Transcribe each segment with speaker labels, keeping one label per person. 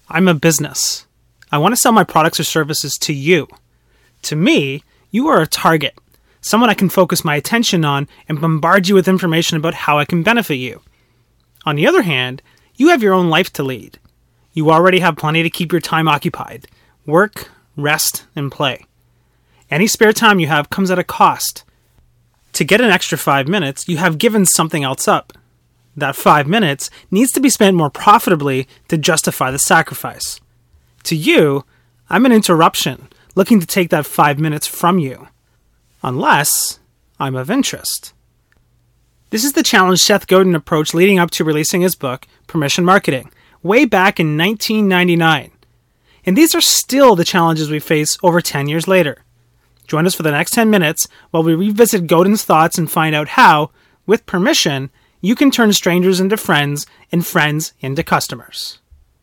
Speaker 1: I'm a business. I want to sell my products or services to you. To me, you are a target, someone I can focus my attention on and bombard you with information about how I can benefit you. On the other hand, you have your own life to lead. You already have plenty to keep your time occupied. Work, rest, and play. Any spare time you have comes at a cost. To get an extra 5 minutes, you have given something else up. That 5 minutes needs to be spent more profitably to justify the sacrifice. To you, I'm an interruption, looking to take that 5 minutes from you. Unless I'm of interest. This is the challenge Seth Godin approached leading up to releasing his book, Permission Marketing, way back in 1999. And these are still the challenges we face over 10 years later. Join us for the next 10 minutes while we revisit Godin's thoughts and find out how, with permission, you can turn strangers into friends and friends into customers.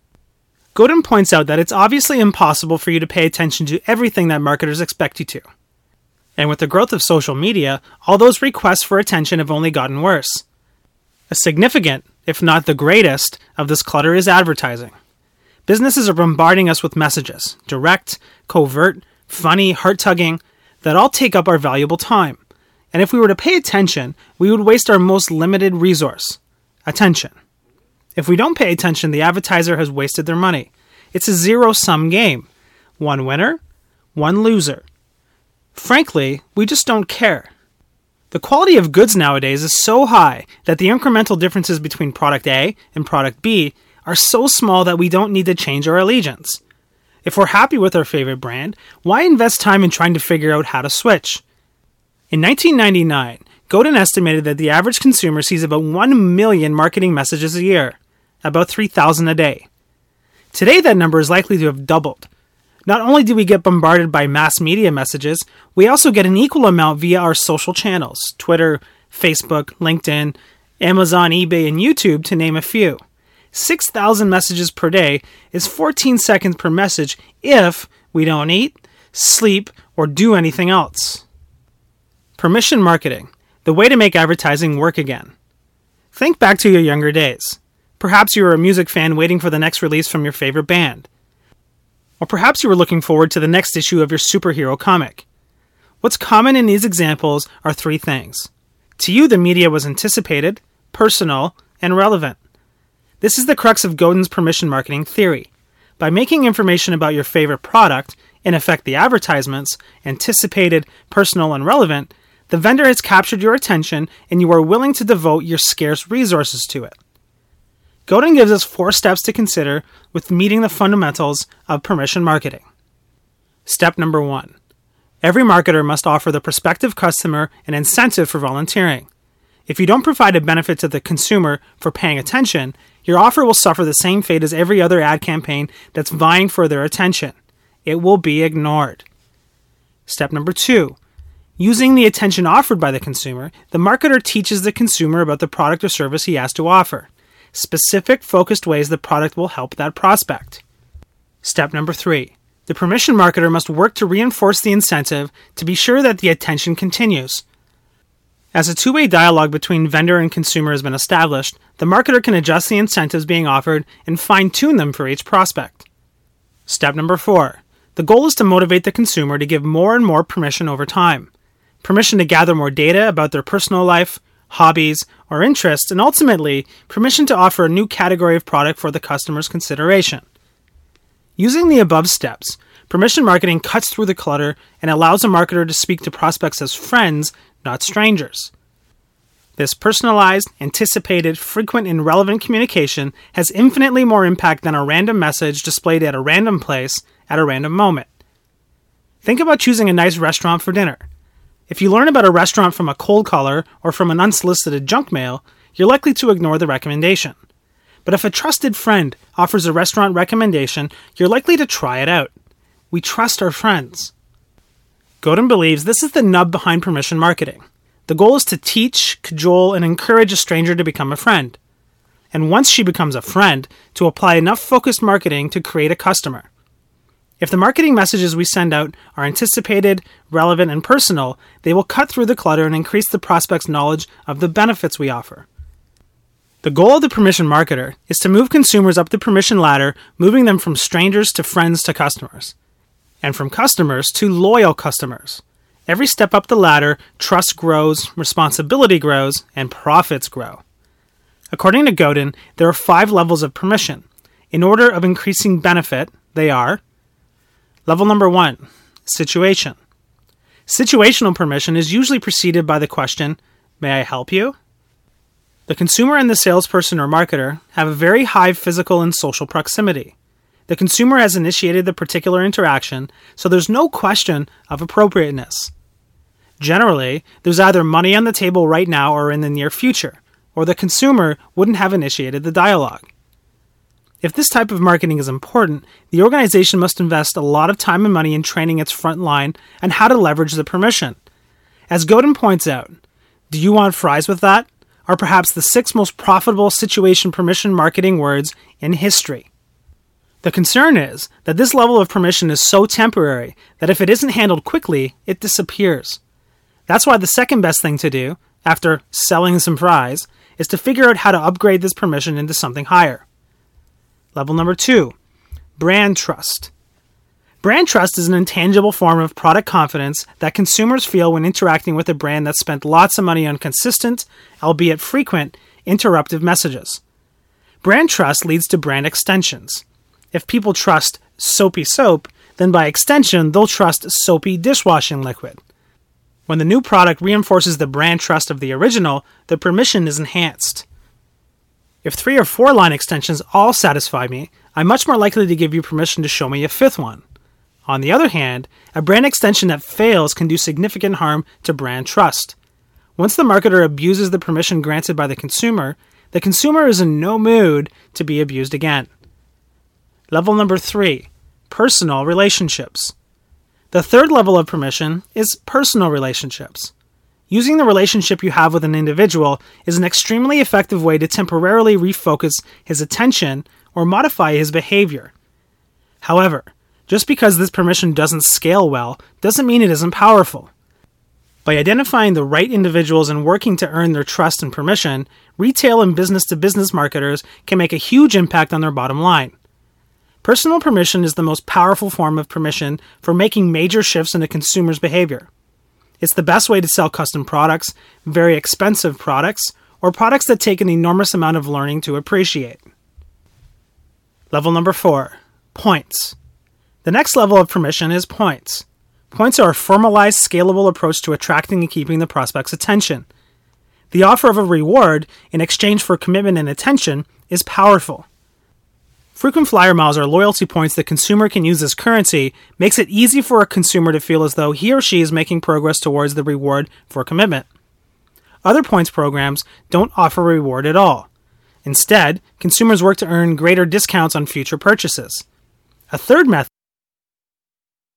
Speaker 1: Godin points out that it's obviously impossible for you to pay attention to everything that marketers expect you to. And with the growth of social media, all those requests for attention have only gotten worse. A significant, if not the greatest, of this clutter is advertising. Businesses are bombarding us with messages, direct, covert, funny, heart-tugging, that all take up our valuable time. And if we were to pay attention, we would waste our most limited resource, attention. If we don't pay attention, the advertiser has wasted their money. It's a zero-sum game. One winner, one loser. Frankly, we just don't care. The quality of goods nowadays is so high that the incremental differences between product A and product B are so small that we don't need to change our allegiance. If we're happy with our favorite brand, why invest time in trying to figure out how to switch? In 1999, Godin estimated that the average consumer sees about 1 million marketing messages a year, about 3,000 a day. Today, that number is likely to have doubled. Not only do we get bombarded by mass media messages, we also get an equal amount via our social channels, Twitter, Facebook, LinkedIn, Amazon, eBay, and YouTube, to name a few. 6,000 messages per day is 14 seconds per message if we don't eat, sleep, or do anything else. Permission marketing, the way to make advertising work again. Think back to your younger days. Perhaps you were a music fan waiting for the next release from your favorite band. Or perhaps you were looking forward to the next issue of your superhero comic. What's common in these examples are three things. To you, the media was anticipated, personal, and relevant. This is the crux of Godin's permission marketing theory. By making information about your favorite product, in effect the advertisements, anticipated, personal, and relevant, the vendor has captured your attention and you are willing to devote your scarce resources to it. Godin gives us 4 steps to consider with meeting the fundamentals of permission marketing. Step number 1. Every marketer must offer the prospective customer an incentive for volunteering. If you don't provide a benefit to the consumer for paying attention, your offer will suffer the same fate as every other ad campaign that's vying for their attention. It will be ignored. Step number 2. Using the attention offered by the consumer, the marketer teaches the consumer about the product or service he has to offer. Specific, focused ways the product will help that prospect. Step number 3. The permission marketer must work to reinforce the incentive to be sure that the attention continues. As a two-way dialogue between vendor and consumer has been established, the marketer can adjust the incentives being offered and fine-tune them for each prospect. Step number 4. The goal is to motivate the consumer to give more and more permission over time. Permission to gather more data about their personal life, hobbies, or interests, and ultimately, permission to offer a new category of product for the customer's consideration. Using the above steps, permission marketing cuts through the clutter and allows a marketer to speak to prospects as friends, not strangers. This personalized, anticipated, frequent, and relevant communication has infinitely more impact than a random message displayed at a random place at a random moment. Think about choosing a nice restaurant for dinner. If you learn about a restaurant from a cold caller or from an unsolicited junk mail, you're likely to ignore the recommendation. But if a trusted friend offers a restaurant recommendation, you're likely to try it out. We trust our friends. Godin believes this is the nub behind permission marketing. The goal is to teach, cajole, and encourage a stranger to become a friend. And once she becomes a friend, to apply enough focused marketing to create a customer. If the marketing messages we send out are anticipated, relevant, and personal, they will cut through the clutter and increase the prospect's knowledge of the benefits we offer. The goal of the permission marketer is to move consumers up the permission ladder, moving them from strangers to friends to customers, and from customers to loyal customers. Every step up the ladder, trust grows, responsibility grows, and profits grow. According to Godin, there are 5 levels of permission. In order of increasing benefit, they are: level number 1, situation. Situational permission is usually preceded by the question, "May I help you?" The consumer and the salesperson or marketer have a very high physical and social proximity. The consumer has initiated the particular interaction, so there's no question of appropriateness. Generally, there's either money on the table right now or in the near future, or the consumer wouldn't have initiated the dialogue. If this type of marketing is important, the organization must invest a lot of time and money in training its front line on how to leverage the permission. As Godin points out, do you want fries with that? Are perhaps the 6 most profitable situation permission marketing words in history. The concern is that this level of permission is so temporary that if it isn't handled quickly, it disappears. That's why the second best thing to do, after selling some fries, is to figure out how to upgrade this permission into something higher. Level number 2, brand trust. Brand trust is an intangible form of product confidence that consumers feel when interacting with a brand that spent lots of money on consistent, albeit frequent, interruptive messages. Brand trust leads to brand extensions. If people trust soapy soap, then by extension, they'll trust soapy dishwashing liquid. When the new product reinforces the brand trust of the original, the permission is enhanced. If 3 or 4 line extensions all satisfy me, I'm much more likely to give you permission to show me a 5th one. On the other hand, a brand extension that fails can do significant harm to brand trust. Once the marketer abuses the permission granted by the consumer is in no mood to be abused again. Level number 3, personal relationships. The third level of permission is personal relationships. Using the relationship you have with an individual is an extremely effective way to temporarily refocus his attention or modify his behavior. However, just because this permission doesn't scale well doesn't mean it isn't powerful. By identifying the right individuals and working to earn their trust and permission, retail and business-to-business marketers can make a huge impact on their bottom line. Personal permission is the most powerful form of permission for making major shifts in a consumer's behavior. It's the best way to sell custom products, very expensive products, or products that take an enormous amount of learning to appreciate. Level number 4, points. The next level of permission is points. Points are a formalized, scalable approach to attracting and keeping the prospect's attention. The offer of a reward in exchange for commitment and attention is powerful. Frequent flyer miles are loyalty points the consumer can use as currency, makes it easy for a consumer to feel as though he or she is making progress towards the reward for commitment. Other points programs don't offer a reward at all. Instead, consumers work to earn greater discounts on future purchases. A third method